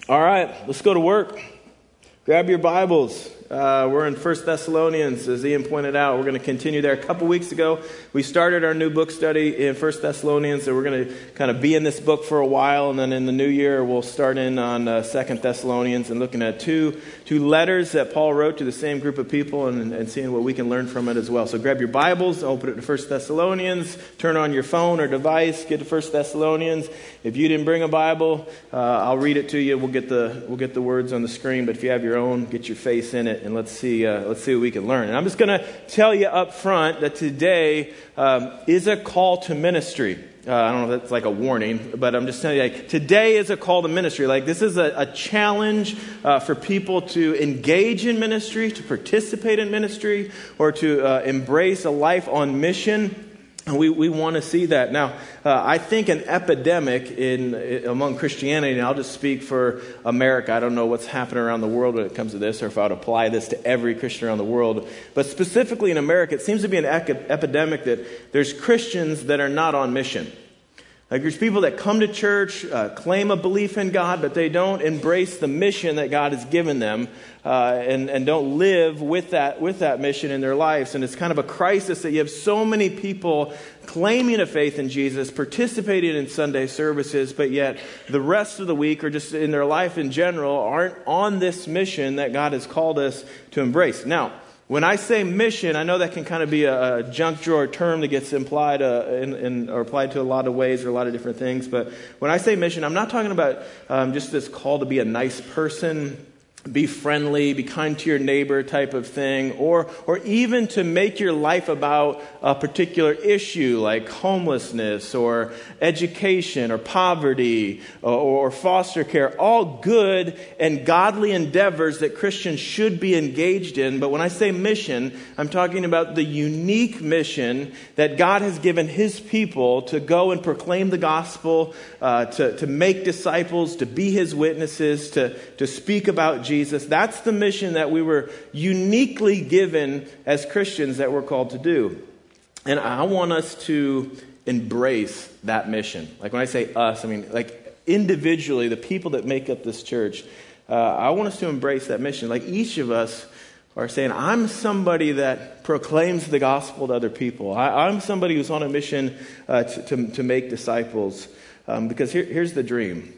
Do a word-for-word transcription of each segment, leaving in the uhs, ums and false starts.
All right, let's go to work. Grab your Bibles. Uh, we're in First Thessalonians, as Ian pointed out. We're going to continue there. A couple weeks ago, we started our new book study in First Thessalonians, so we're going to kind of be in this book for a while, and then in the new year, we'll start in on uh, Second Thessalonians and looking at two two letters that Paul wrote to the same group of people and, and seeing what we can learn from it as well. So grab your Bibles, open it to First Thessalonians, turn on your phone or device, get to First Thessalonians. If you didn't bring a Bible, uh, I'll read it to you. We'll get the we'll get the words on the screen, but if you have your own, get your face in it. And let's see, uh, let's see what we can learn. And I'm just going to tell you up front that today um, is a call to ministry. Uh, I don't know if that's like a warning, but I'm just telling you, like, today is a call to ministry. Like, this is a, a challenge uh, for people to engage in ministry, to participate in ministry, or to uh, embrace a life on mission. And we, we want to see that. Now, uh, I think an epidemic in, in among Christianity, and I'll just speak for America. I don't know what's happening around the world when it comes to this, or if I would apply this to every Christian around the world. But specifically in America, it seems to be an ec- epidemic that there's Christians that are not on mission. Like, there's people that come to church, uh, claim a belief in God, but they don't embrace the mission that God has given them, uh, and, and don't live with that with that mission in their lives. And it's kind of a crisis that you have so many people claiming a faith in Jesus, participating in Sunday services, but yet the rest of the week, or just in their life in general, aren't on this mission that God has called us to embrace. Now, when I say mission, I know that can kind of be a, a junk drawer term that gets implied uh, in, in, or applied to a lot of ways or a lot of different things. But when I say mission, I'm not talking about um, just this call to be a nice person, be friendly, be kind to your neighbor type of thing, or or even to make your life about a particular issue like homelessness or education or poverty or, or foster care. All good and godly endeavors that Christians should be engaged in. But when I say mission, I'm talking about the unique mission that God has given His people to go and proclaim the gospel, uh, to, to make disciples, to be His witnesses, to, to speak about Jesus. Jesus. That's the mission that we were uniquely given as Christians that we're called to do. And I want us to embrace that mission. Like, when I say us, I mean like individually, the people that make up this church. Uh, I want us to embrace that mission. Like, each of us are saying, I'm somebody that proclaims the gospel to other people. I, I'm somebody who's on a mission uh, to, to, to make disciples. Um, because here, here's the dream.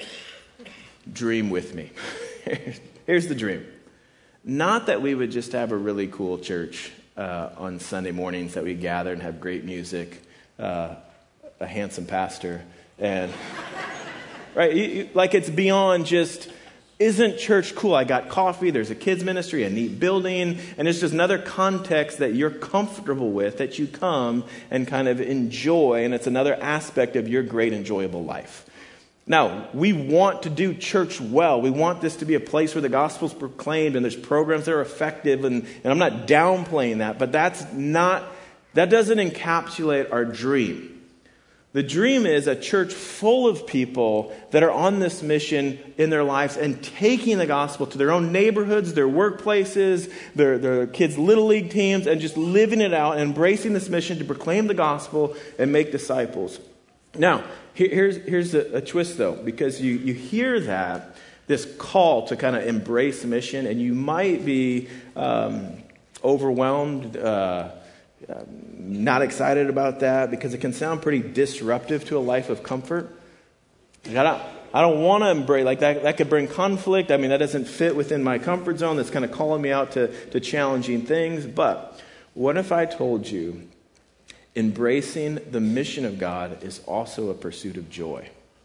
Dream with me. Here's the dream. Not that we would just have a really cool church uh, on Sunday mornings, that we gather and have great music, uh, a handsome pastor, and right, you, you, like, it's beyond just, isn't church cool? I got coffee, there's a kids ministry, a neat building, and it's just another context that you're comfortable with, that you come and kind of enjoy, and it's another aspect of your great enjoyable life. Now, we want to do church well. We want this to be a place where the gospel's proclaimed and there's programs that are effective, and, and I'm not downplaying that, but that's not, that doesn't encapsulate our dream. The dream is a church full of people that are on this mission in their lives and taking the gospel to their own neighborhoods, their workplaces, their, their kids' little league teams, and just living it out and embracing this mission to proclaim the gospel and make disciples. Now, here's here's a, a twist, though, because you, you hear that, this call to kind of embrace mission, and you might be um, overwhelmed, uh, uh, not excited about that, because it can sound pretty disruptive to a life of comfort. Like, I don't, I don't want to embrace, like, that, that could bring conflict. I mean, that doesn't fit within my comfort zone. That's kind of calling me out to, to challenging things. But what if I told you embracing the mission of God is also a pursuit of joy?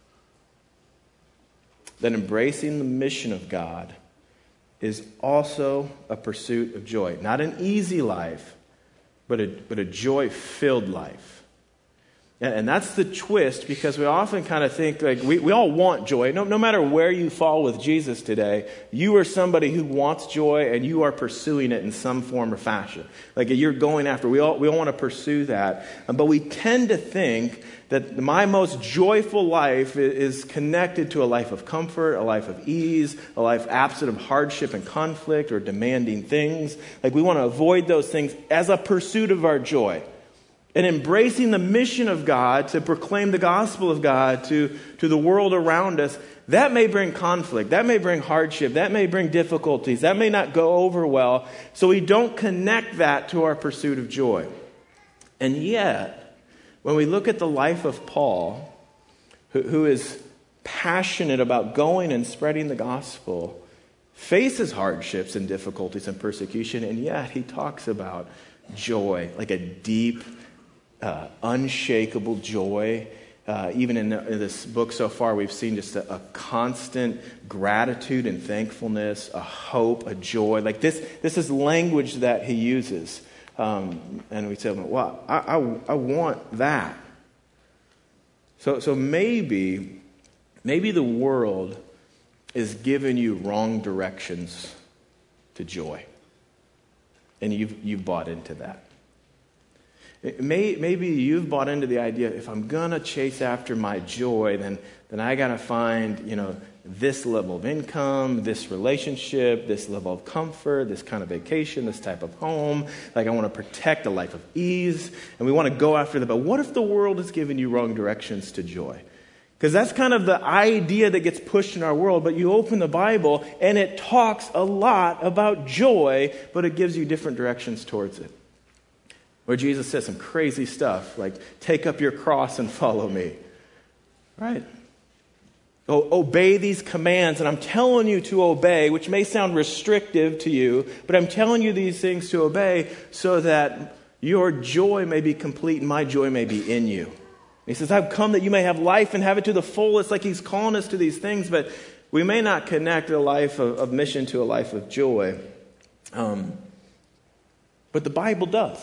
That embracing the mission of God is also a pursuit of joy. Not an easy life, but a, but a joy-filled life. And, and that's the twist, because we often kind of think, like, we, we all want joy. No, no matter where you fall with Jesus today, you are somebody who wants joy, and you are pursuing it in some form or fashion. Like, you're going after, we all we all want to pursue that. But we tend to think that my most joyful life is connected to a life of comfort, a life of ease, a life absent of hardship and conflict or demanding things. Like, we want to avoid those things as a pursuit of our joy. and embracing the mission of God to proclaim the gospel of God to, to the world around us, that may bring conflict, that may bring hardship, that may bring difficulties, that may not go over well, so we don't connect that to our pursuit of joy. And yet, when we look at the life of Paul, who, who is passionate about going and spreading the gospel, faces hardships and difficulties and persecution, and yet he talks about joy, like a deep, uh, unshakable joy. Uh, even in, in this book so far, we've seen just a, a constant gratitude and thankfulness, a hope, a joy. Like this, this is language that he uses. Um, and we say, well, I, I, I want that. So, so maybe, maybe the world is giving you wrong directions to joy. And you've, you've bought into that. It may, maybe you've bought into the idea, if I'm going to chase after my joy, then, then I got to find, you know, this level of income, this relationship, this level of comfort, this kind of vacation, this type of home. Like I want to protect a life of ease, and we want to go after that. But what if the world is giving you wrong directions to joy? Because that's kind of the idea that gets pushed in our world. But you open the Bible, and it talks a lot about joy, but it gives you different directions towards it. Where Jesus says some crazy stuff, like, take up your cross and follow me. Right? O- obey these commands, and I'm telling you to obey, which may sound restrictive to you, but I'm telling you these things to obey so that your joy may be complete and my joy may be in you. He says, I've come that you may have life and have it to the fullest. Like he's calling us to these things, but we may not connect a life of, of mission to a life of joy. Um, but the Bible does.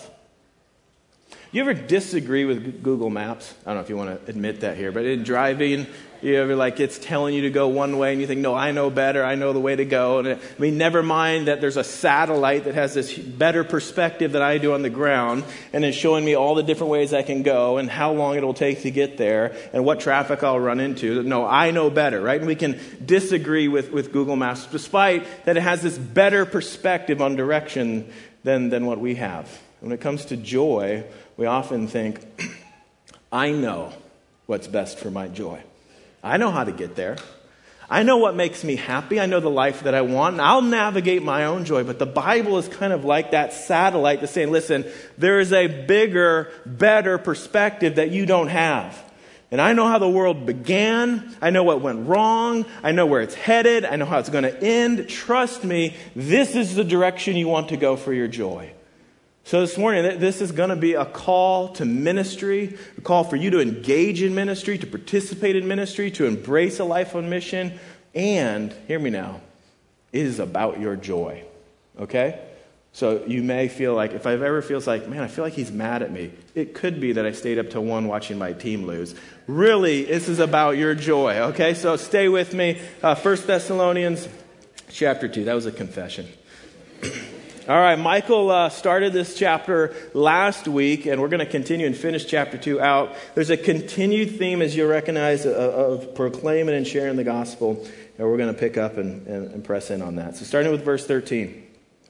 You ever disagree with Google Maps? I don't know if you want to admit that here, but in driving, you ever like it's telling you to go one way and you think, no, I know better, I know the way to go. And it, I mean, never mind that there's a satellite that has this better perspective than I do on the ground and is showing me all the different ways I can go and how long it'll take to get there and what traffic I'll run into. No, I know better, right? And we can disagree with, with Google Maps despite that it has this better perspective on direction than, than what we have. When it comes to joy, we often think, I know what's best for my joy. I know how to get there. I know what makes me happy. I know the life that I want. And I'll navigate my own joy. But the Bible is kind of like that satellite that's saying, listen, there is a bigger, better perspective that you don't have. And I know how the world began. I know what went wrong. I know where it's headed. I know how it's going to end. Trust me, this is the direction you want to go for your joy. So this morning, this is going to be a call to ministry, a call for you to engage in ministry, to participate in ministry, to embrace a life on mission. And, hear me now, it is about your joy, okay? So you may feel like, if I've ever feels like, man, I feel like he's mad at me. It could be that I stayed up till one watching my team lose. Really, this is about your joy, okay? So stay with me. Uh, First Thessalonians chapter two. That was a confession. All right, Michael uh, started this chapter last week, and we're going to continue and finish chapter two out. There's a continued theme, as you recognize, of, of proclaiming and sharing the gospel, and we're going to pick up and, and, and press in on that. So starting with verse thirteen.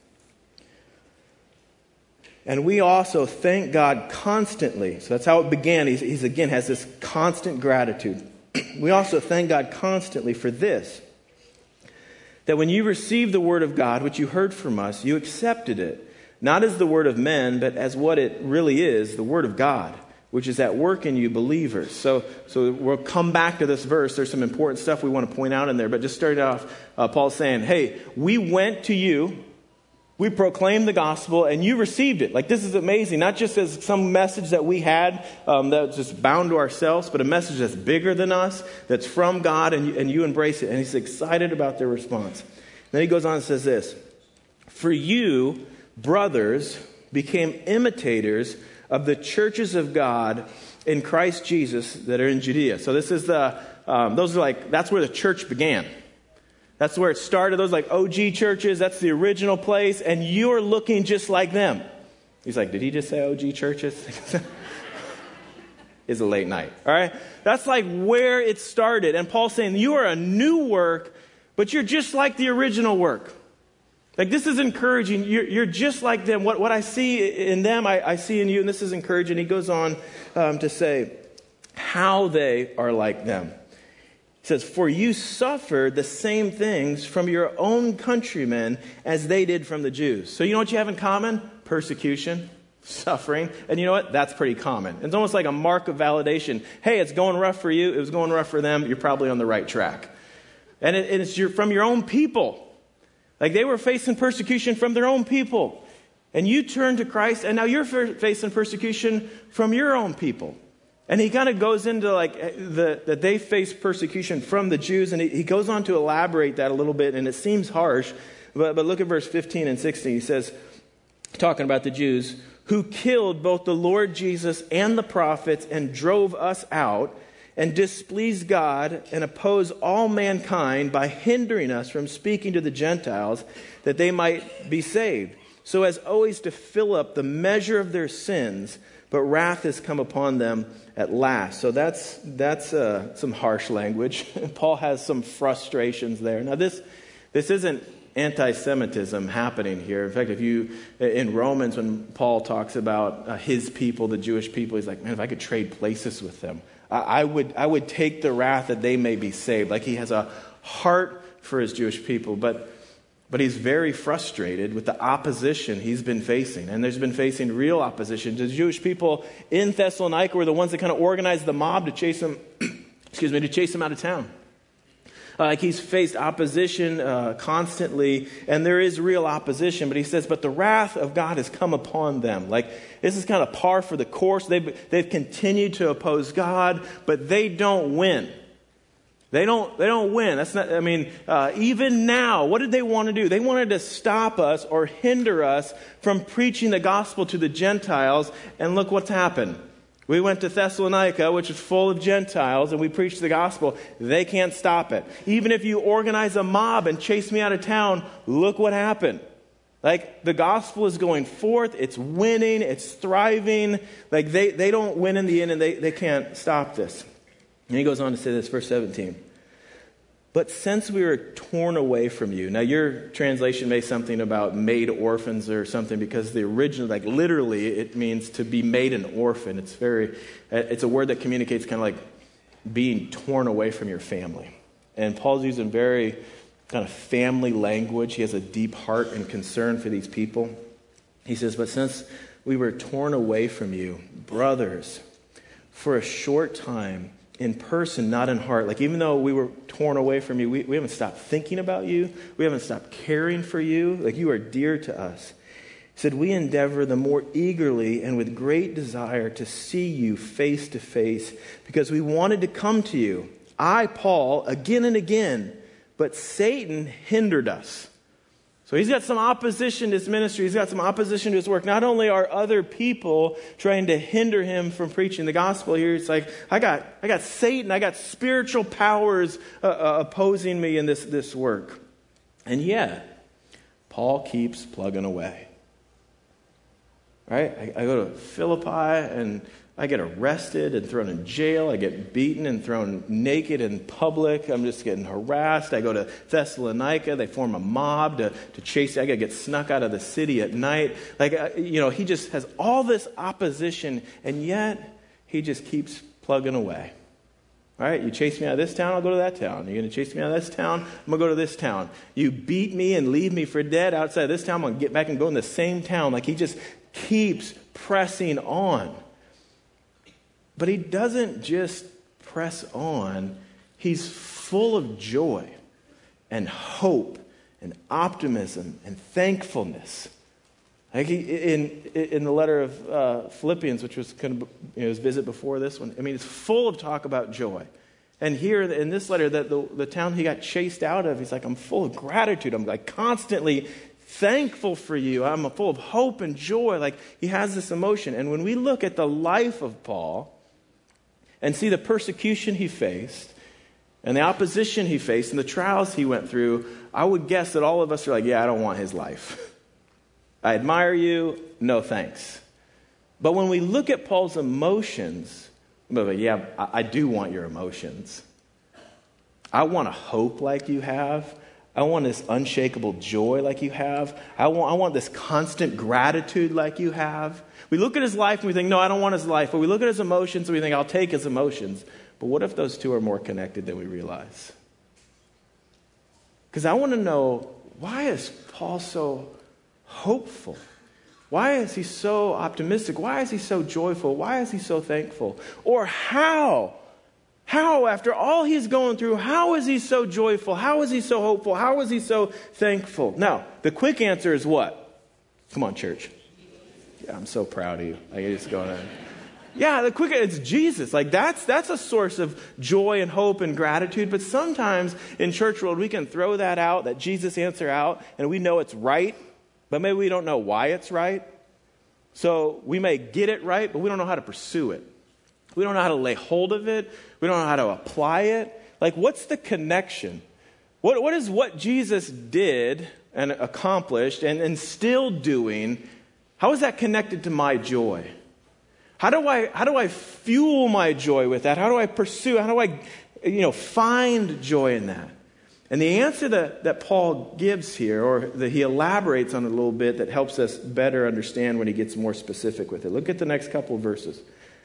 And we also thank God constantly. So that's how it began. He's, he's again has this constant gratitude. We also thank God constantly for this, that when you received the word of God, which you heard from us, you accepted it, not as the word of men, but as what it really is, the word of God, which is at work in you believers. So, so we'll come back to this verse. There's some important stuff we want to point out in there. But just starting off, uh, Paul's saying, hey, we went to you, we proclaimed the gospel, and you received it. Like, this is amazing. Not just as some message that we had um, that's just bound to ourselves, but a message that's bigger than us, that's from God, and you, and you embrace it. And he's excited about their response. Then he goes on and says this, for you, brothers, became imitators of the churches of God in Christ Jesus that are in Judea. So this is the, um, those are like, that's where the church began. That's where it started. Those are like O G churches. That's the original place. And you're looking just like them. He's like, did he just say O G churches? It's a late night. All right. That's like where it started. And Paul's saying you are a new work, but you're just like the original work. Like, this is encouraging. You're, you're just like them. What, what I see in them, I, I see in you, and this is encouraging. He goes on um, to say how they are like them. He says, for you suffered the same things from your own countrymen as they did from the Jews. So you know what you have in common? Persecution, suffering. And you know what? That's pretty common. It's almost like a mark of validation. Hey, it's going rough for you. It was going rough for them. You're probably on the right track. And it, it's your, from your own people. Like, they were facing persecution from their own people. And you turn to Christ, and now you're facing persecution from your own people. And he kind of goes into like the, that they face persecution from the Jews, and he, he goes on to elaborate that a little bit, and it seems harsh, but, but look at verse fifteen and sixteen. He says, talking about the Jews, who killed both the Lord Jesus and the prophets and drove us out and displeased God and opposed all mankind by hindering us from speaking to the Gentiles that they might be saved, so as always to fill up the measure of their sins, but wrath has come upon them at last. So that's that's uh, some harsh language. Paul has some frustrations there. Now this this isn't anti-Semitism happening here. In fact, if you in Romans, when Paul talks about uh, his people, the Jewish people, he's like, man, if I could trade places with them, I, I would I would take the wrath that they may be saved. Like, he has a heart for his Jewish people, but. But he's very frustrated with the opposition he's been facing. And there's been facing real opposition. The Jewish people in Thessalonica were the ones that kind of organized the mob to chase him, excuse me, to chase him out of town. Uh, like, he's faced opposition uh, constantly, and there is real opposition. But he says, but the wrath of God has come upon them. Like, this is kind of par for the course. They've, they've continued to oppose God, but they don't win. They don't, they don't win. That's not, I mean, uh, even now, what did they want to do? They wanted to stop us or hinder us from preaching the gospel to the Gentiles. And look what's happened. We went to Thessalonica, which is full of Gentiles, and we preached the gospel. They can't stop it. Even if you organize a mob and chase me out of town, look what happened. Like, the gospel is going forth. It's winning. It's thriving. Like, they, they don't win in the end, and they, they can't stop this. And he goes on to say this, verse seventeen. But since we were torn away from you. Now, your translation may something about made orphans or something, because the original, like literally, it means to be made an orphan. It's very, it's a word that communicates kind of like being torn away from your family. And Paul's using very kind of family language. He has a deep heart and concern for these people. He says, but since we were torn away from you, brothers, for a short time, in person, not in heart. Like, even though we were torn away from you, we, we haven't stopped thinking about you. We haven't stopped caring for you. Like, you are dear to us. He said, we endeavor the more eagerly and with great desire to see you face to face, because we wanted to come to you, I, Paul, again and again, but Satan hindered us. So he's got some opposition to his ministry. He's got some opposition to his work. Not only are other people trying to hinder him from preaching the gospel here, it's like, I got I got Satan, I got spiritual powers uh, uh, opposing me in this, this work. And yet, Paul keeps plugging away. Right? I, I go to Philippi and I get arrested and thrown in jail. I get beaten and thrown naked in public. I'm just getting harassed. I go to Thessalonica. They form a mob to, to chase. I got to get snuck out of the city at night. Like, uh, you know, he just has all this opposition, and yet he just keeps plugging away. All right, you chase me out of this town, I'll go to that town. You're going to chase me out of this town, I'm going to go to this town. You beat me and leave me for dead outside of this town, I'm going to get back and go in the same town. Like, he just keeps pressing on. But he doesn't just press on. He's full of joy and hope and optimism and thankfulness. Like he, in in the letter of uh, Philippians, which was kind of, you know, his visit before this one, I mean, it's full of talk about joy. And here in this letter, that the, the town he got chased out of, he's like, I'm full of gratitude. I'm like constantly thankful for you. I'm full of hope and joy. Like, he has this emotion. And when we look at the life of Paul and see the persecution he faced and the opposition he faced and the trials he went through, I would guess that all of us are like, yeah, I don't want his life. I admire you, no thanks. But when we look at Paul's emotions, we're like, yeah, I, I do want your emotions. I want a hope like you have. I want this unshakable joy like you have. I want, I want this constant gratitude like you have. We look at his life and we think, no, I don't want his life. But we look at his emotions and we think, I'll take his emotions. But what if those two are more connected than we realize? Because I want to know, why is Paul so hopeful? Why is he so optimistic? Why is he so joyful? Why is he so thankful? Or how? How, after all he's going through, how is he so joyful? How is he so hopeful? How is he so thankful? Now, the quick answer is what? Come on, church. Yeah, I'm so proud of you. Like, it's going on. Yeah, the quick, it's Jesus. Like, that's that's a source of joy and hope and gratitude. But sometimes in church world, we can throw that out, that Jesus answer out, and we know it's right, but maybe we don't know why it's right. So we may get it right, but we don't know how to pursue it. We don't know how to lay hold of it. We don't know how to apply it. Like, what's the connection? What What is what Jesus did and accomplished and, and still doing, how is that connected to my joy? How do I how do I fuel my joy with that? How do I pursue? How do I, you know, find joy in that? And the answer that, that Paul gives here, or that he elaborates on a little bit, that helps us better understand when he gets more specific with it. Look at the next couple of verses.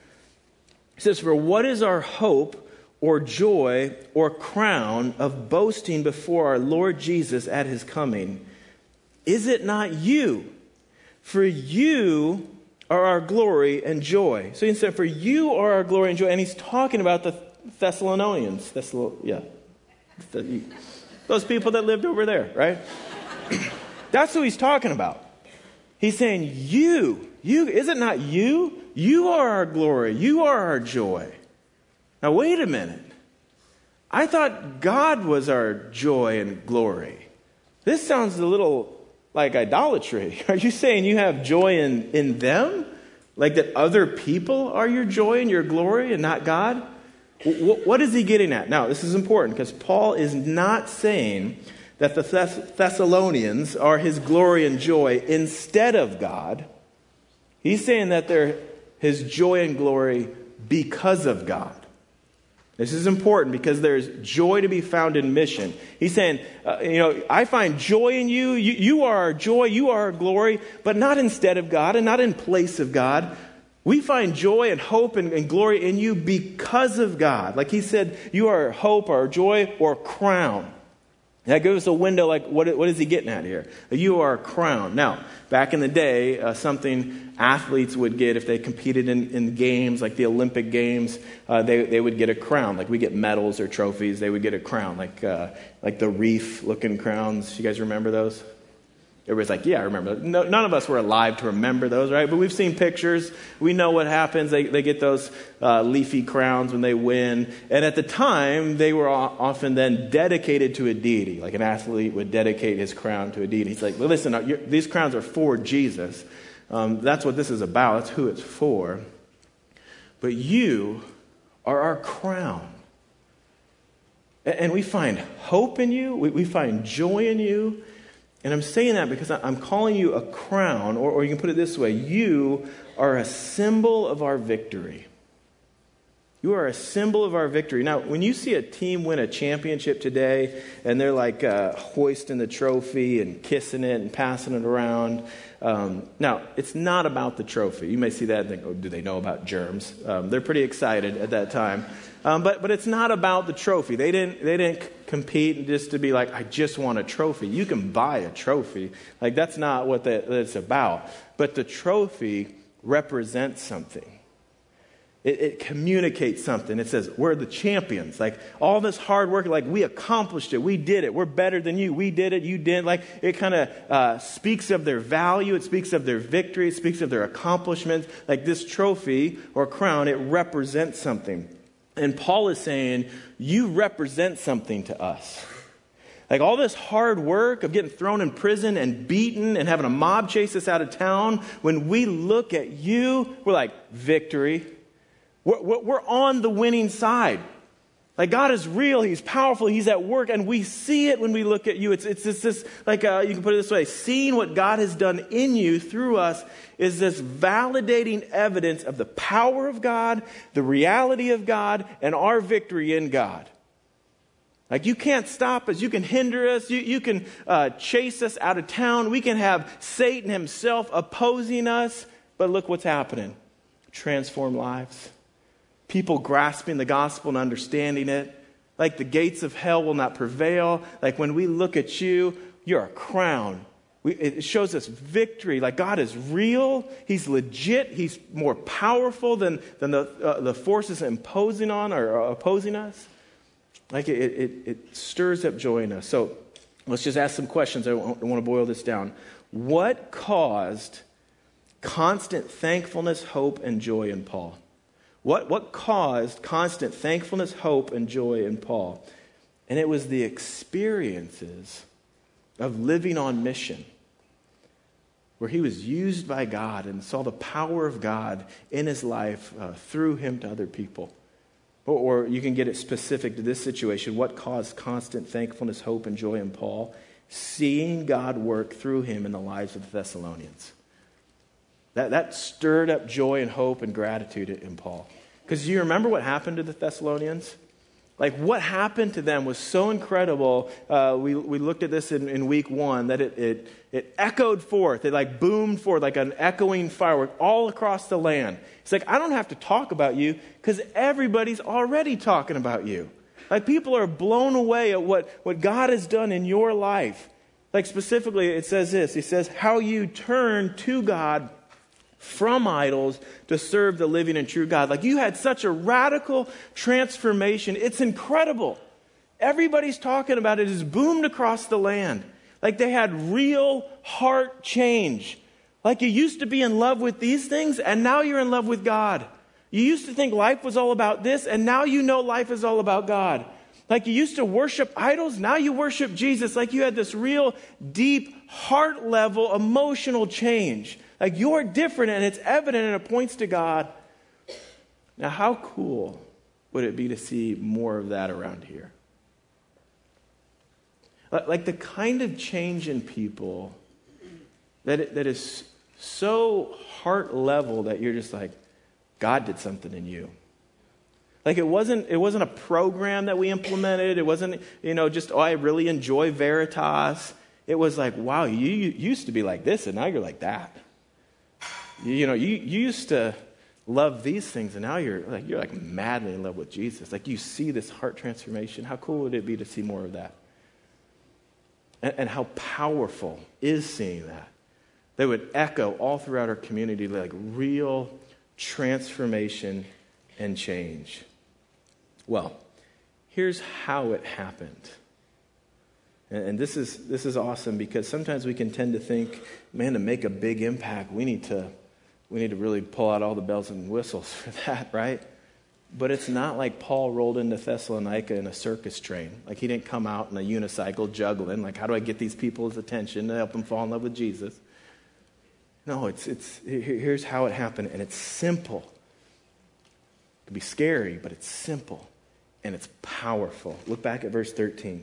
He says, for what is our hope or joy or crown of boasting before our Lord Jesus at his coming? Is it not you? For you are our glory and joy. So he said, for you are our glory and joy. And he's talking about the Thessalonians. Thessalo- yeah. Those people that lived over there, right? That's who he's talking about. He's saying, you, you, is it not you? You are our glory. You are our joy. Now, wait a minute. I thought God was our joy and glory. This sounds a little like idolatry. Are you saying you have joy in, in them? Like that other people are your joy and your glory and not God? W- what is he getting at? Now, this is important because Paul is not saying that the Thess- Thessalonians are his glory and joy instead of God. He's saying that they're his joy and glory because of God. This is important because there's joy to be found in mission. He's saying, uh, you know, I find joy in you. you. You are our joy. You are our glory, but not instead of God and not in place of God. We find joy and hope and, and glory in you because of God. Like he said, you are our hope, our joy, or crown. That gives us a window, like, what, what is he getting at here? You are a crown. Now, back in the day, uh, something athletes would get if they competed in, in games, like the Olympic Games, uh, they, they would get a crown. Like we get medals or trophies, they would get a crown, like uh, like the reef-looking crowns. You guys remember those? Everybody's like, yeah, I remember. No, none of us were alive to remember those, right? But we've seen pictures. We know what happens. They they get those uh, leafy crowns when they win. And at the time, they were often then dedicated to a deity. Like an athlete would dedicate his crown to a deity. He's like, well, listen, these crowns are for Jesus. Um, that's what this is about. That's who it's for. But you are our crown. And we find hope in you. We, we find joy in you. And I'm saying that because I'm calling you a crown, or, or you can put it this way. You are a symbol of our victory. You are a symbol of our victory. Now, when you see a team win a championship today, and they're like uh, hoisting the trophy and kissing it and passing it around, um, now, it's not about the trophy. You may see that and think, oh, do they know about germs? Um, they're pretty excited at that time. Um, but but it's not about the trophy. They didn't they didn't compete just to be like, I just want a trophy. You can buy a trophy. Like, that's not what that, that's about. But the trophy represents something. It, it communicates something. It says, we're the champions. Like, all this hard work, like, we accomplished it. We did it. We're better than you. We did it. You didn't. Like, it kind of uh, speaks of their value. It speaks of their victory. It speaks of their accomplishments. Like, this trophy or crown, it represents something. And Paul is saying, you represent something to us. Like, all this hard work of getting thrown in prison and beaten and having a mob chase us out of town, when we look at you, we're like, victory. We're, we're on the winning side. Like, God is real. He's powerful. He's at work. And we see it when we look at you. It's it's just this, like, uh, you can put it this way. Seeing what God has done in you through us is this validating evidence of the power of God, the reality of God, and our victory in God. Like, you can't stop us. You can hinder us. You, you can uh, chase us out of town. We can have Satan himself opposing us. But look what's happening. Transform lives. People grasping the gospel and understanding it. Like, the gates of hell will not prevail. Like, when we look at you, you're a crown. We, it shows us victory. Like, God is real. He's legit. He's more powerful than, than the, uh, the forces imposing on or, or opposing us. Like, it, it, it stirs up joy in us. So let's just ask some questions. I want to boil this down. What caused constant thankfulness, hope, and joy in Paul? What, what caused constant thankfulness, hope, and joy in Paul? And it was the experiences of living on mission, where he was used by God and saw the power of God in his life uh, through him to other people. Or, or you can get it specific to this situation. What caused constant thankfulness, hope, and joy in Paul? Seeing God work through him in the lives of the Thessalonians. That, that stirred up joy and hope and gratitude in Paul. Because you remember what happened to the Thessalonians? Like, what happened to them was so incredible. Uh, we, we looked at this in, in week one, that it, it, it echoed forth. It like boomed forth like an echoing firework all across the land. It's like, I don't have to talk about you because everybody's already talking about you. Like, people are blown away at what, what God has done in your life. Like, specifically, it says this. He says, how you turn to God from idols to serve the living and true God. Like, you had such a radical transformation. It's incredible. Everybody's talking about it. It's boomed across the land. Like, they had real heart change. Like, you used to be in love with these things, and now you're in love with God. You used to think life was all about this, and now you know life is all about God. Like, you used to worship idols, now you worship Jesus. Like, you had this real deep heart level emotional change. Like, you're different, and it's evident, and it points to God. Now, how cool would it be to see more of that around here? Like, the kind of change in people that, that is so heart level that you're just like, God did something in you. Like, it wasn't it wasn't a program that we implemented. It wasn't, you know, just, oh, I really enjoy Veritas. It was like, wow, you, you used to be like this, and now you're like that. You, you know, you, you used to love these things, and now you're like you're like madly in love with Jesus. Like, you see this heart transformation. How cool would it be to see more of that? And, and how powerful is seeing that? They would echo all throughout our community, like real transformation and change. Well, here's how it happened. And, and this is this is awesome, because sometimes we can tend to think, man, to make a big impact, we need to we need to really pull out all the bells and whistles for that, right? But it's not like Paul rolled into Thessalonica in a circus train. Like, he didn't come out in a unicycle juggling. Like, how do I get these people's attention to help them fall in love with Jesus? No, it's it's here's how it happened, and it's simple. It can be scary, but it's simple, and it's powerful. Look back at verse thirteen.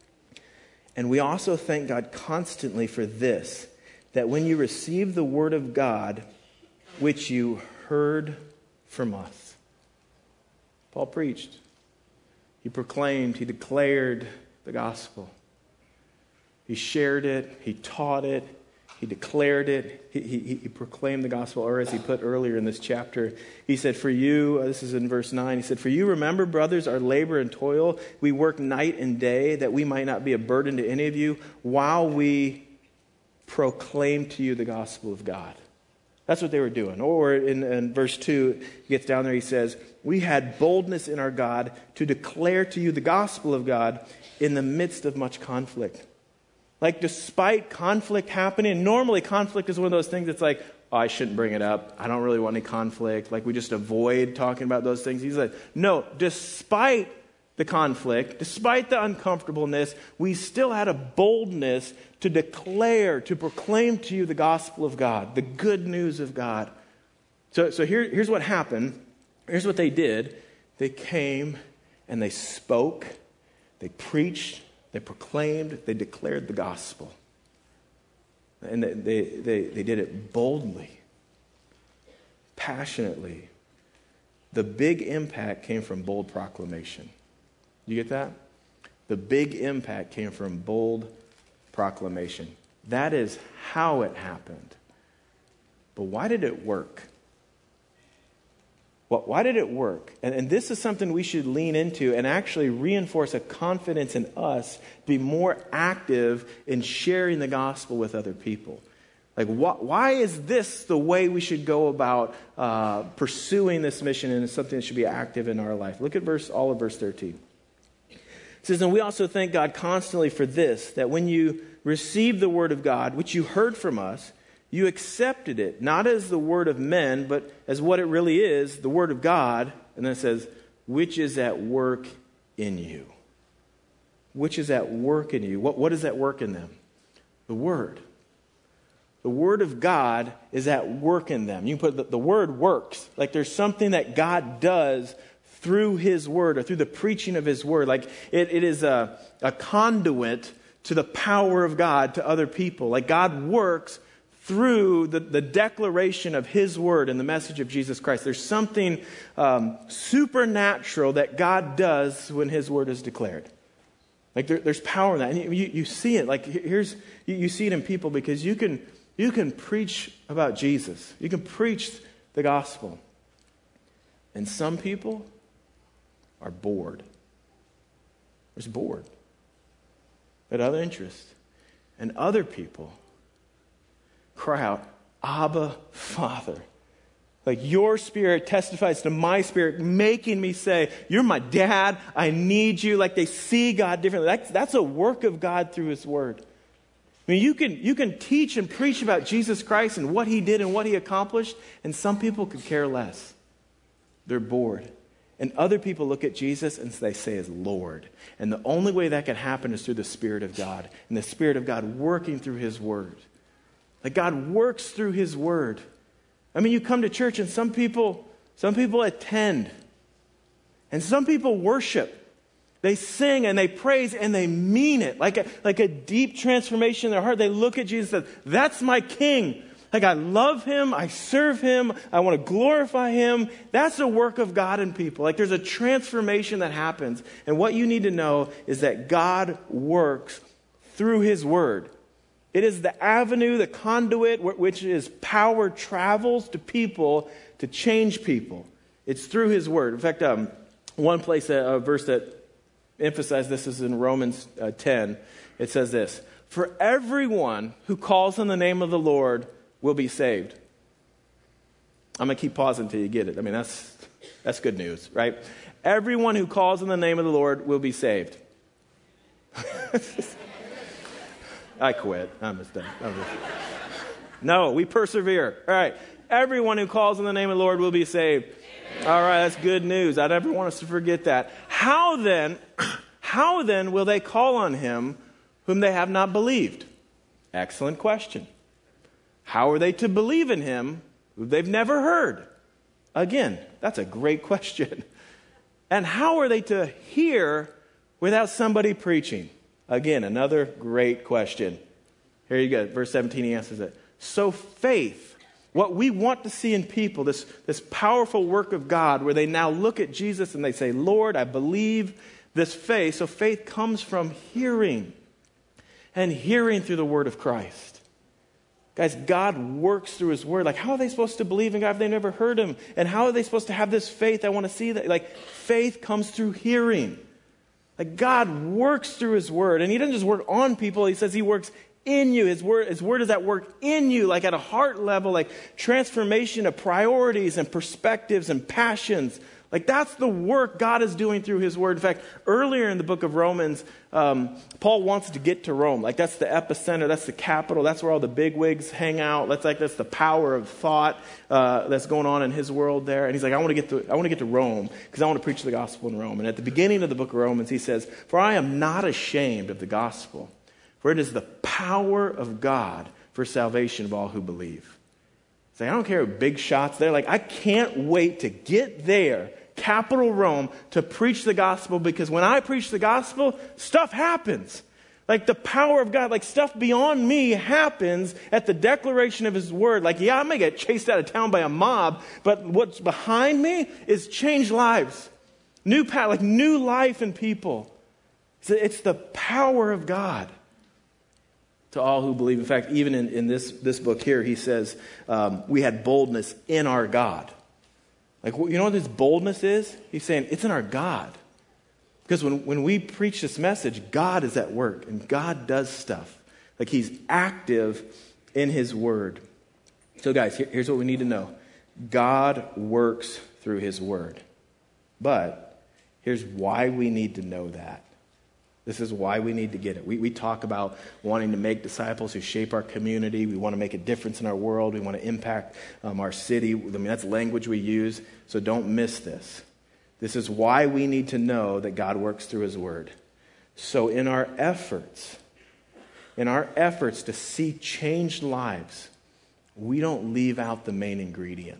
And we also thank God constantly for this, that when you received the word of God, which you heard from us. Paul preached. He proclaimed. He declared the gospel. He shared it. He taught it. He declared it. He, he, he proclaimed the gospel. Or as he put earlier in this chapter, he said, for you, this is in verse nine, he said, for you remember, brothers, our labor and toil. We work night and day that we might not be a burden to any of you while we proclaim to you the gospel of God. That's what they were doing. Or in, in verse two, he gets down there, he says, we had boldness in our God to declare to you the gospel of God in the midst of much conflict. Like, despite conflict happening, normally conflict is one of those things that's like, oh, I shouldn't bring it up. I don't really want any conflict. Like, we just avoid talking about those things. He's like, no, despite the conflict, despite the uncomfortableness, we still had a boldness to declare, to proclaim to you the gospel of God, the good news of God. So, so here, here's what happened. Here's what they did. They came and they spoke, they preached, they proclaimed, they declared the gospel. And they, they, they, they did it boldly, passionately. The big impact came from bold proclamation. You get that? The big impact came from bold proclamation. That is how it happened. But why did it work? Well, why did it work? And, and this is something we should lean into and actually reinforce a confidence in us, be more active in sharing the gospel with other people. Like, wh- why is this the way we should go about uh, pursuing this mission, and it's something that should be active in our life? Look at verse, all of verse thirteen. It says, and we also thank God constantly for this, that when you received the word of God, which you heard from us, you accepted it, not as the word of men, but as what it really is, the word of God. And then it says, which is at work in you. Which is at work in you. What, what is at work in them? The word. The word of God is at work in them. You can put the, the word works. Like there's something that God does through his word or through the preaching of his word. Like it, it is a, a conduit to the power of God to other people. Like God works through the, the declaration of his word and the message of Jesus Christ. There's something um, supernatural that God does when his word is declared. Like there, there's power in that. And you, you see it. Like here's you, you see it in people because you can you can preach about Jesus. You can preach the gospel. And some people are bored. They're just bored. They have other interests. And other people cry out, Abba, Father. Like your spirit testifies to my spirit, making me say, you're my dad, I need you. Like they see God differently. That's, that's a work of God through his word. I mean, you can, you can teach and preach about Jesus Christ and what he did and what he accomplished, and some people could care less. They're bored. And other people look at Jesus and they say is Lord. And the only way that can happen is through the Spirit of God. And the Spirit of God working through his word. Like God works through his word. I mean, you come to church and some people, some people attend. And some people worship. They sing and they praise and they mean it. Like a, like a deep transformation in their heart. They look at Jesus and say, that's my king. Like I love him, I serve him, I want to glorify him. That's a work of God in people. Like there's a transformation that happens. And what you need to know is that God works through his word. It is the avenue, the conduit, which is power travels to people to change people. It's through his word. In fact, um, one place, a, a verse that emphasizes this is in Romans uh, ten. It says this, for everyone who calls on the name of the Lord will be saved. I'm going to keep pausing until you get it. I mean, that's that's good news, right? Everyone who calls on the name of the Lord will be saved. I quit. I'm just done. I'm just... No, we persevere. All right. Everyone who calls on the name of the Lord will be saved. Amen. All right, that's good news. I never want us to forget that. How then, how then will they call on him whom they have not believed? Excellent question. How are they to believe in him who they've never heard? Again, that's a great question. And how are they to hear without somebody preaching? Again, another great question. Here you go. Verse seventeen, he answers it. So faith, what we want to see in people, this, this powerful work of God where they now look at Jesus and they say, Lord, I believe this faith. So faith comes from hearing and hearing through the word of Christ. Guys, God works through his word. Like, how are they supposed to believe in God if they never heard him? And how are they supposed to have this faith? I want to see that. Like, faith comes through hearing. Like, God works through his word. And he doesn't just work on people. He says he works in you. His word, his word is at work in you, like at a heart level, like transformation of priorities and perspectives and passions. Like that's the work God is doing through his word. In fact, earlier in the book of Romans, um, Paul wants to get to Rome. Like that's the epicenter, that's the capital, that's where all the bigwigs hang out. That's like that's the power of thought uh, that's going on in his world there. And he's like, I want to get to I want to get to Rome because I want to preach the gospel in Rome. And at the beginning of the book of Romans, he says, "For I am not ashamed of the gospel, for it is the power of God for salvation of all who believe." He's like, I don't care what big shots there. Like I can't wait to get there. Capital Rome, to preach the gospel, because when I preach the gospel, stuff happens. Like the power of God, like stuff beyond me happens at the declaration of his word. Like, yeah, I may get chased out of town by a mob, but what's behind me is changed lives. New path, like new life in people. It's the power of God to all who believe. In fact, even in, in this, this book here, he says um, we had boldness in our God. Like, you know what this boldness is? He's saying it's in our God. Because when, when we preach this message, God is at work and God does stuff. Like he's active in his word. So guys, here, here's what we need to know. God works through his word. But here's why we need to know that. This is why we need to get it. We, we talk about wanting to make disciples who shape our community. We want to make a difference in our world. We want to impact um, our city. I mean, that's language we use, so don't miss this. This is why we need to know that God works through his word. So in our efforts, in our efforts to see changed lives, we don't leave out the main ingredient.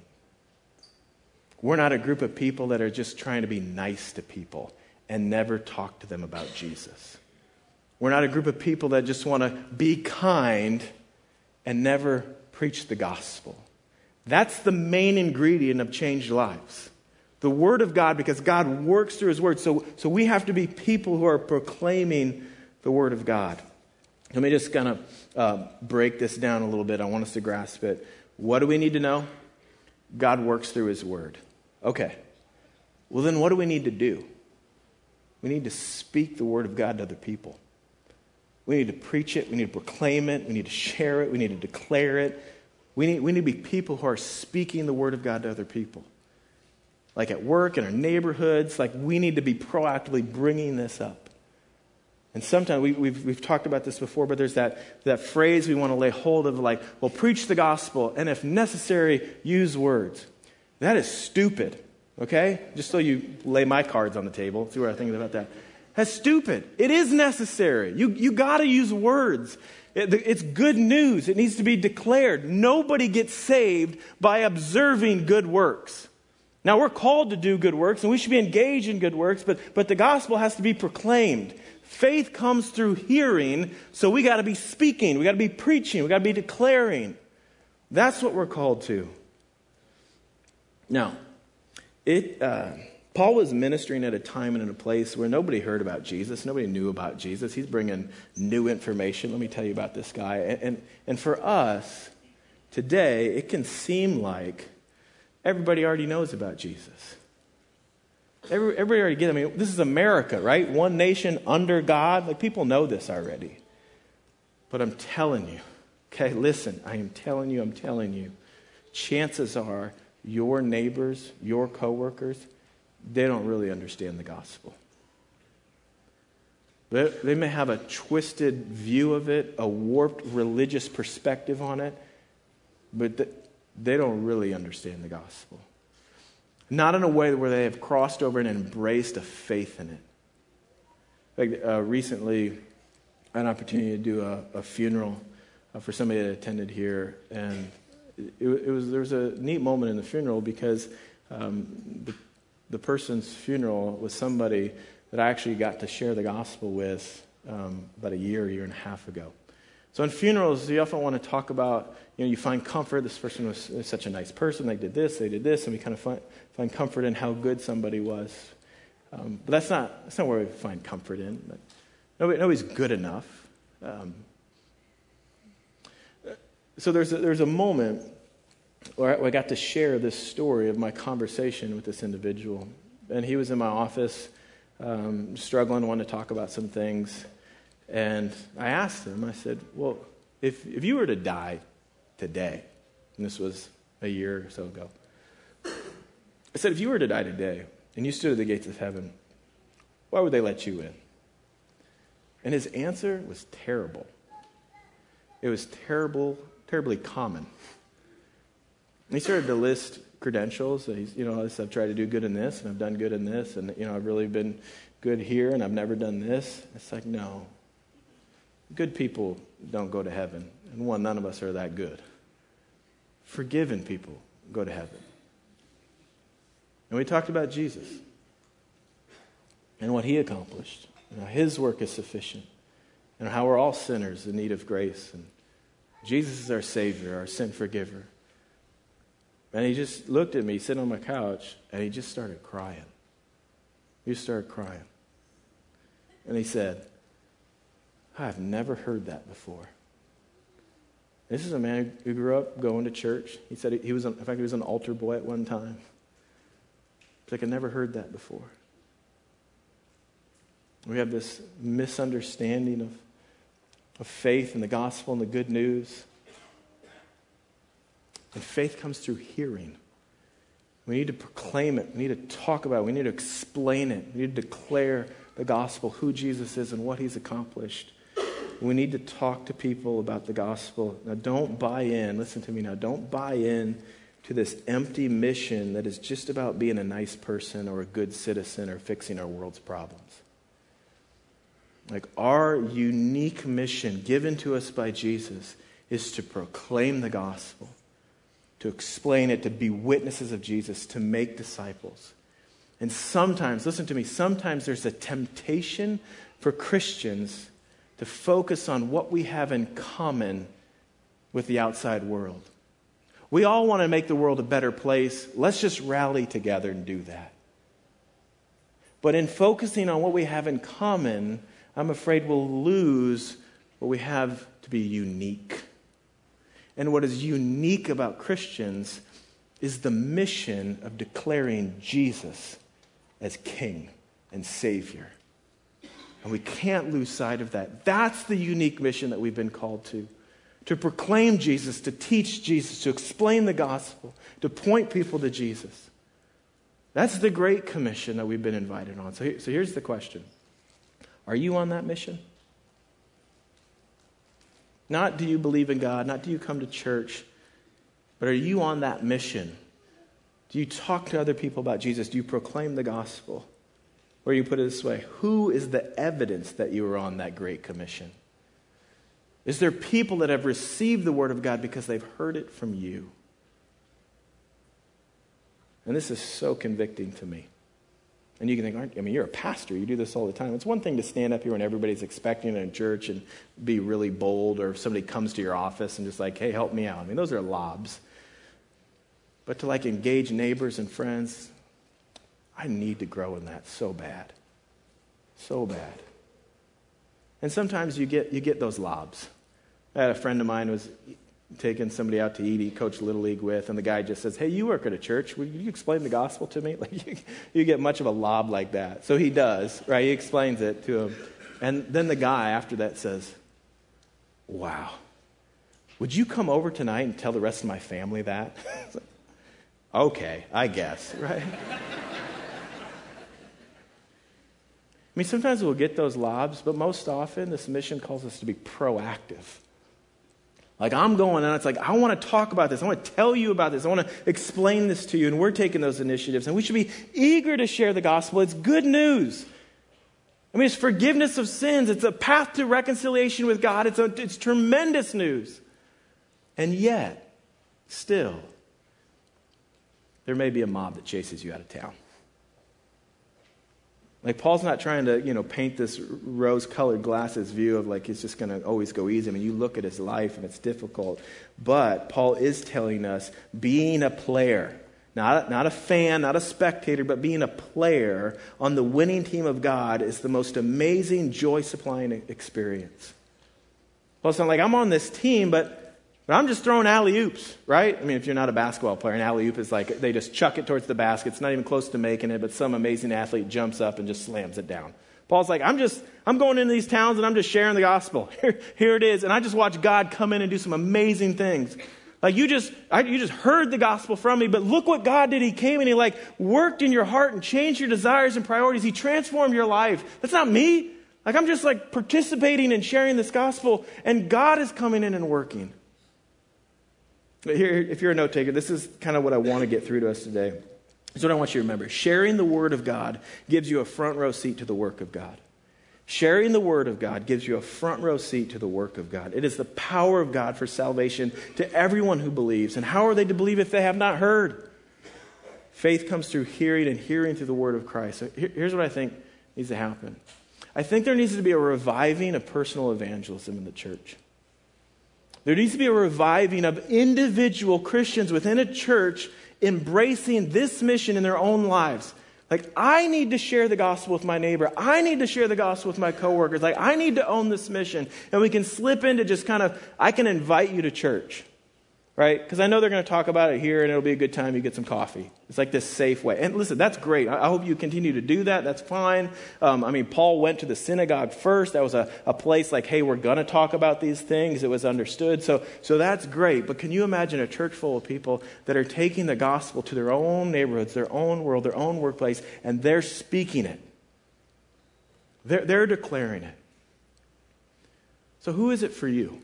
We're not a group of people that are just trying to be nice to people and never talk to them about Jesus. We're not a group of people that just want to be kind and never preach the gospel. That's the main ingredient of changed lives. The word of God, because God works through his word. So, so we have to be people who are proclaiming the word of God. Let me just kind of uh, break this down a little bit. I want us to grasp it. What do we need to know? God works through his word. Okay. Well, then what do we need to do? We need to speak the word of God to other people. We need to preach it. We need to proclaim it. We need to share it. We need to declare it. We need, we need to be people who are speaking the word of God to other people. Like at work, in our neighborhoods, like we need to be proactively bringing this up. And sometimes we, we've, we've talked about this before, but there's that, that phrase we want to lay hold of, like, well, preach the gospel, and if necessary, use words. That is stupid. Okay? Just so you lay my cards on the table. See what I think about that. That's stupid. It is necessary. You, you got to use words. It, it's good news. It needs to be declared. Nobody gets saved by observing good works. Now, we're called to do good works, and we should be engaged in good works, but, but the gospel has to be proclaimed. Faith comes through hearing, so we got to be speaking. We got to be preaching. We got to be declaring. That's what we're called to. Now, It, uh, Paul was ministering at a time and in a place where nobody heard about Jesus. Nobody knew about Jesus. He's bringing new information. Let me tell you about this guy. And, and, and for us, today, it can seem like everybody already knows about Jesus. Every, everybody already gets it. I mean, this is America, right? One nation under God. Like, people know this already. But I'm telling you, okay, listen, I am telling you, I'm telling you, chances are, your neighbors, your coworkers, they don't really understand the gospel. They, they may have a twisted view of it, a warped religious perspective on it, but they, they don't really understand the gospel. Not in a way where they have crossed over and embraced a faith in it. Like uh, recently, I had an opportunity to do a, a funeral uh, for somebody that attended here, and It, it was there was a neat moment in the funeral because um, the, the person's funeral was somebody that I actually got to share the gospel with um, about a year, year and a half ago. So in funerals, you often want to talk about, you know, you find comfort. This person was such a nice person. They did this, they did this, and we kind of find, find comfort in how good somebody was. Um, but that's not that's not where we find comfort in. But nobody, nobody's good enough. Um, So there's a, there's a moment where I got to share this story of my conversation with this individual. And he was in my office, um, struggling, wanting to talk about some things. And I asked him, I said, well, if, if you were to die today, and this was a year or so ago, I said, if you were to die today and you stood at the gates of heaven, why would they let you in? And his answer was terrible. It was terrible. Terribly common. And he started to list credentials. He's, you know, I've tried to do good in this, and I've done good in this, and you know, I've really been good here, and I've never done this. It's like, no, good people don't go to heaven, and one, none of us are that good. Forgiven people go to heaven. And we talked about Jesus and what he accomplished, and how his work is sufficient, and how we're all sinners in need of grace, and Jesus is our Savior, our sin forgiver. And he just looked at me sitting on my couch, and he just started crying. He just started crying. And he said, I've never heard that before. This is a man who grew up going to church. He said he was, in fact, he was an altar boy at one time. It's like, I never heard that before. We have this misunderstanding of, of faith and the gospel and the good news. And faith comes through hearing. We need to proclaim it. We need to talk about it. We need to explain it. We need to declare the gospel, who Jesus is and what he's accomplished. We need to talk to people about the gospel. Now, don't buy in. Listen to me now. Don't buy in to this empty mission that is just about being a nice person or a good citizen or fixing our world's problems. Like, our unique mission given to us by Jesus is to proclaim the gospel, to explain it, to be witnesses of Jesus, to make disciples. And sometimes, listen to me, sometimes there's a temptation for Christians to focus on what we have in common with the outside world. We all want to make the world a better place. Let's just rally together and do that. But in focusing on what we have in common, I'm afraid we'll lose what we have to be unique. And what is unique about Christians is the mission of declaring Jesus as King and Savior. And we can't lose sight of that. That's the unique mission that we've been called to. To proclaim Jesus, to teach Jesus, to explain the gospel, to point people to Jesus. That's the great commission that we've been invited on. So, here, so here's the question. Are you on that mission? Not do you believe in God, not do you come to church, but are you on that mission? Do you talk to other people about Jesus? Do you proclaim the gospel? Or you put it this way, who is the evidence that you are on that great commission? Is there people that have received the word of God because they've heard it from you? And this is so convicting to me. And you can think, I mean, you're a pastor. You do this all the time. It's one thing to stand up here when everybody's expecting in a church and be really bold, or if somebody comes to your office and just like, hey, help me out. I mean, those are lobs. But to like engage neighbors and friends, I need to grow in that so bad. So bad. And sometimes you get you get those lobs. I had a friend of mine who was taking somebody out to eat, he coached Little League with, and the guy just says, hey, you work at a church. Will you explain the gospel to me? Like you, you get much of a lob like that. So he does, right? He explains it to him. And then the guy after that says, wow, would you come over tonight and tell the rest of my family that? Like, okay, I guess, right? I mean, sometimes we'll get those lobs, but most often this mission calls us to be proactive. Like, I'm going and it's like, I want to talk about this. I want to tell you about this. I want to explain this to you. And we're taking those initiatives. And we should be eager to share the gospel. It's good news. I mean, it's forgiveness of sins. It's a path to reconciliation with God. It's, a, it's tremendous news. And yet, still, there may be a mob that chases you out of town. Like, Paul's not trying to, you know, paint this rose-colored glasses view of like it's just going to always go easy. I mean, you look at his life and it's difficult. But Paul is telling us being a player, not, not a fan, not a spectator, but being a player on the winning team of God is the most amazing joy-supplying experience. Paul's not like, I'm on this team, but... But I'm just throwing alley-oops, right? I mean, if you're not a basketball player, an alley-oop is like they just chuck it towards the basket. It's not even close to making it, but some amazing athlete jumps up and just slams it down. Paul's like, I'm just, I'm going into these towns and I'm just sharing the gospel. Here, here it is. And I just watch God come in and do some amazing things. Like you just, I, you just heard the gospel from me, but look what God did. He came and he like worked in your heart and changed your desires and priorities. He transformed your life. That's not me. Like I'm just like participating and sharing this gospel, and God is coming in and working. Here, if you're a note taker, this is kind of what I want to get through to us today. This is what I want you to remember. Sharing the Word of God gives you a front row seat to the work of God. Sharing the Word of God gives you a front row seat to the work of God. It is the power of God for salvation to everyone who believes. And how are they to believe if they have not heard? Faith comes through hearing, and hearing through the Word of Christ. So here's what I think needs to happen. I think there needs to be a reviving of personal evangelism in the church. There needs to be a reviving of individual Christians within a church embracing this mission in their own lives. Like, I need to share the gospel with my neighbor. I need to share the gospel with my coworkers. Like, I need to own this mission. And we can slip into just kind of, I can invite you to church, right? Because I know they're going to talk about it here and it'll be a good time. You get some coffee. It's like this safe way. And listen, that's great. I hope you continue to do that. That's fine. Um, I mean, Paul went to the synagogue first. That was a, a place like, hey, we're going to talk about these things. It was understood. So, so that's great. But can you imagine a church full of people that are taking the gospel to their own neighborhoods, their own world, their own workplace, and they're speaking it? They're, they're declaring it. So who is it for you?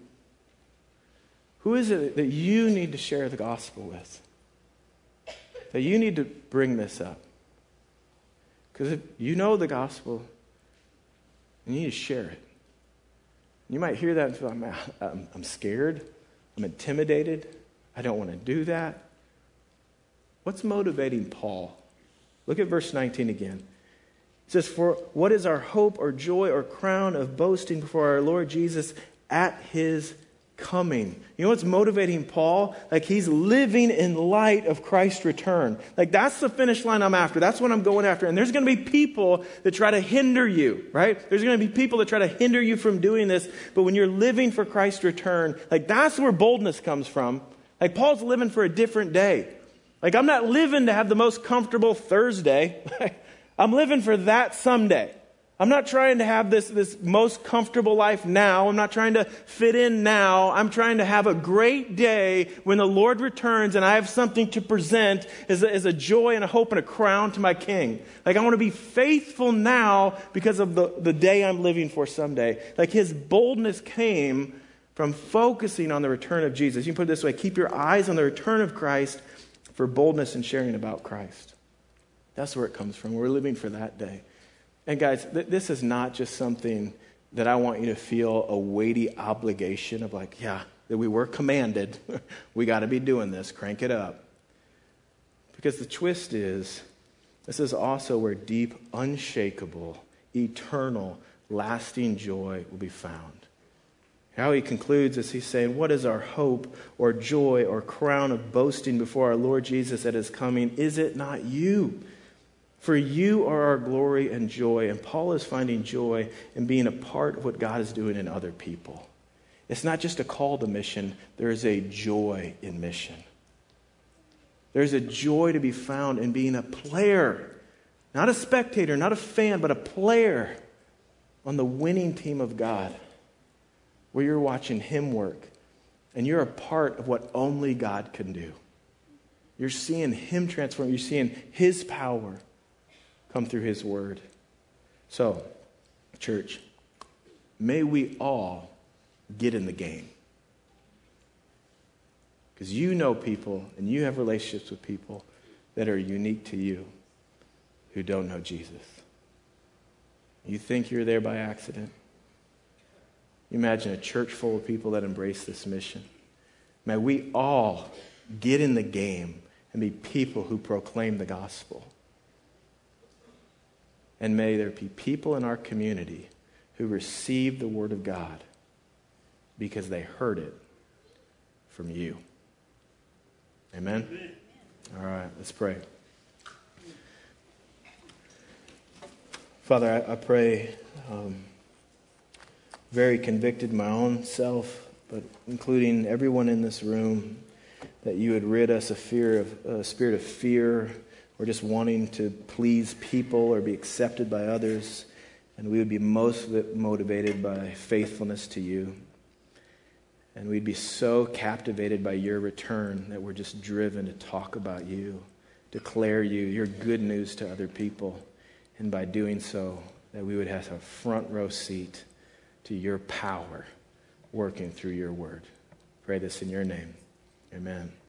Who is it that you need to share the gospel with? That you need to bring this up? Because if you know the gospel, you need to share it. You might hear that and feel, I'm, I'm, I'm scared. I'm intimidated. I don't want to do that. What's motivating Paul? Look at verse nineteen again. It says, for what is our hope or joy or crown of boasting before our Lord Jesus at his coming? You know what's motivating Paul? Like, he's living in light of Christ's return. Like, that's the finish line I'm after. That's what I'm going after. And there's going to be people that try to hinder you, right? There's going to be people that try to hinder you from doing this. But when you're living for Christ's return, like, that's where boldness comes from. Like, Paul's living for a different day. Like, I'm not living to have the most comfortable Thursday. I'm living for that someday. I'm not trying to have this, this most comfortable life now. I'm not trying to fit in now. I'm trying to have a great day when the Lord returns and I have something to present as a, as a joy and a hope and a crown to my King. Like, I want to be faithful now because of the, the day I'm living for someday. Like, his boldness came from focusing on the return of Jesus. You can put it this way: keep your eyes on the return of Christ for boldness and sharing about Christ. That's where it comes from. We're living for that day. And guys, th- this is not just something that I want you to feel a weighty obligation of, like, yeah, that we were commanded. We got to be doing this. Crank it up. Because the twist is, this is also where deep, unshakable, eternal, lasting joy will be found. How he concludes is he's saying, what is our hope or joy or crown of boasting before our Lord Jesus at his coming? Is it not you? For you are our glory and joy. And Paul is finding joy in being a part of what God is doing in other people. It's not just a call to mission. There is a joy in mission. There's a joy to be found in being a player. Not a spectator, not a fan, but a player on the winning team of God. Where you're watching him work. And you're a part of what only God can do. You're seeing him transform. You're seeing his power come through his word. So, church, may we all get in the game. Because you know people and you have relationships with people that are unique to you who don't know Jesus. You think you're there by accident? You imagine a church full of people that embrace this mission. May we all get in the game and be people who proclaim the gospel. And may there be people in our community who receive the word of God because they heard it from you. Amen? Amen. All right, let's pray. Father, I, I pray, um, very convicted in my own self, but including everyone in this room, that you would rid us of fear of a spirit of fear, or just wanting to please people or be accepted by others. And we would be most motivated by faithfulness to you. And we'd be so captivated by your return that we're just driven to talk about you, declare you, your good news to other people. And by doing so, that we would have a front row seat to your power working through your word. Pray this in your name. Amen.